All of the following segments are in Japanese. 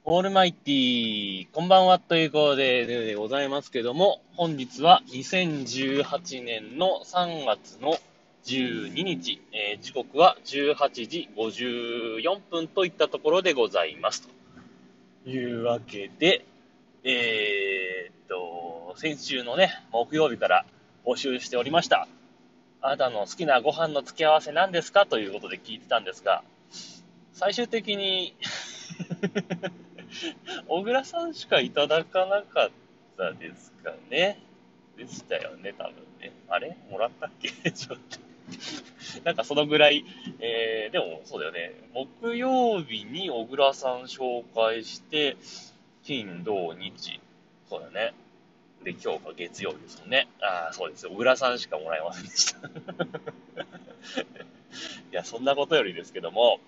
オールマイティー、こんばんはということでございますけども、本日は2018年の3月の12日、時刻は18時54分といったところでございます。というわけで、先週のね、木曜日から募集しておりました。あなたの好きなご飯の付け合わせ何ですかということで聞いてたんですが、最終的に小倉さんしかいただかなかったですかね。でしたよね、多分ね。あれもらったっけちょっと。なんかそのぐらい、でもそうだよね。木曜日に小倉さん紹介して、金、土、日。そうだね。で、今日が月曜日ですもんね。ああ、そうですよ。小倉さんしかもらえませんでした。いや、そんなことよりですけども、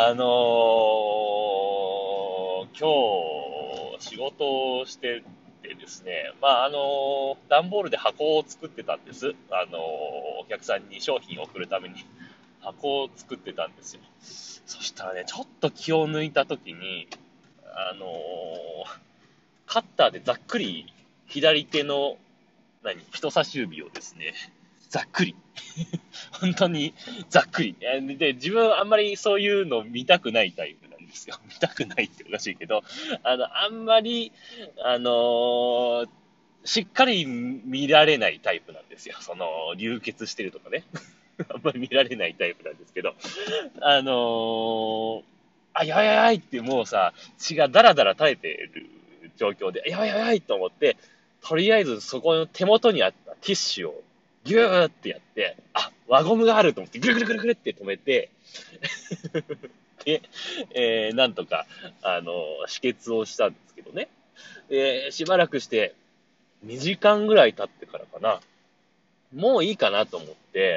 今日、仕事をしててですね、段ボールで箱を作ってたんです。お客さんに商品を送るために箱を作ってたんですよ。そしたらね、ちょっと気を抜いたときに、あのーカッターでざっくり左手の人差し指をですね、ざっくり本当にざっくり。で、自分あんまりそういうの見たくないタイプなんですよ。見たくないっておかしいけど、あんまり、あのーしっかり見られないタイプなんですよ。その、流血してるとかね。あんまり見られないタイプなんですけど、あのーやばいやばいってもうさ、血がダラダラ垂れてる状況で、やばいやばいと思って、とりあえずそこの手元にあったティッシュをギューってやって、輪ゴムがあると思って、ぐるぐるぐるぐるって止めて、で、なんとか、止血をしたんですけどね。しばらくして、2時間ぐらい経ってからかな、もういいかなと思って、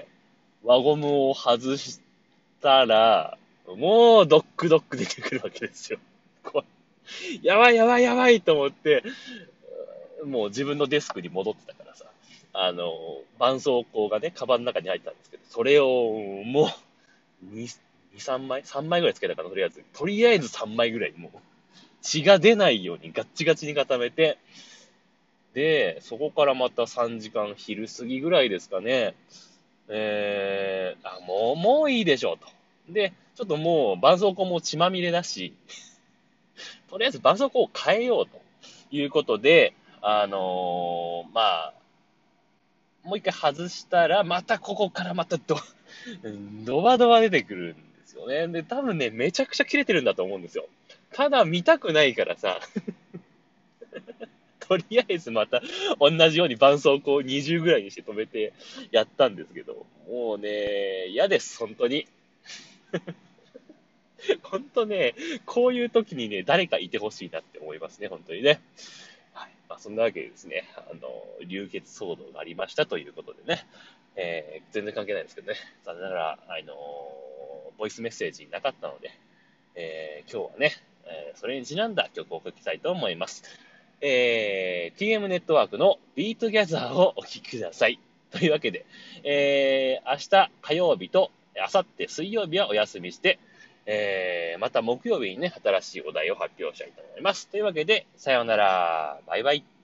輪ゴムを外したら、もうドックドック出てくるわけですよ。やばいやばいやばいと思って、もう自分のデスクに戻ってたからさ、絆創膏がね、カバンの中に入ったんですけど、それをもう、2、3枚 ?3 枚ぐらいつけたから、とりあえず3枚ぐらいもう、血が出ないようにガッチガチに固めて、で、そこからまた3時間、昼過ぎぐらいですかね、もういいでしょうと。で、ちょっともう、絆創膏も血まみれだし、とりあえず絆創膏を変えようということで、もう一回外したら、またここからまたドバドバ出てくるんですよね。で、多分ね、めちゃくちゃ切れてるんだと思うんですよ。ただ見たくないからさ、とりあえずまた同じように絆創膏を20ぐらいにして止めてやったんですけど、もうね、嫌です、本当に。本当ね、こういう時にね、誰かいてほしいなって思いますね、本当にね。はい。そんなわけでですね、流血騒動がありましたということでね、全然関係ないんですけどね、残念ながら、ボイスメッセージなかったので、今日はね、それにちなんだ曲を書きたいと思います。TM ネットワークの Be Together をお聴きください。というわけで、明日火曜日と明後日水曜日はお休みして、また木曜日にね、新しいお題を発表したいと思います。というわけで、さようなら。バイバイ。